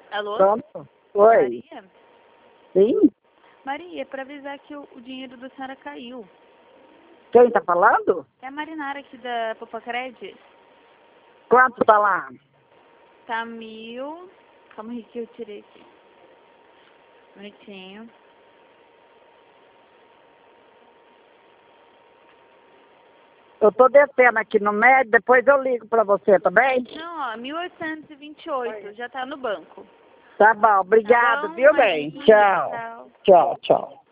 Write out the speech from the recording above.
Alô? Pronto. Oi. Maria? Sim? Maria, para avisar que o dinheiro da senhora caiu. Quem tá falando? É a Marinara aqui da Popacred. Quanto tá lá? Tá 1.000. Calma aí que eu tirei aqui. Bonitinho. Eu tô descendo aqui no médio, depois eu ligo pra você, tá bem? Não, ó, 1.828. Já tá no banco. Tá bom, obrigado, Tá bom, viu, Maria? bem? Tchau. Tchau. Tchau, tchau.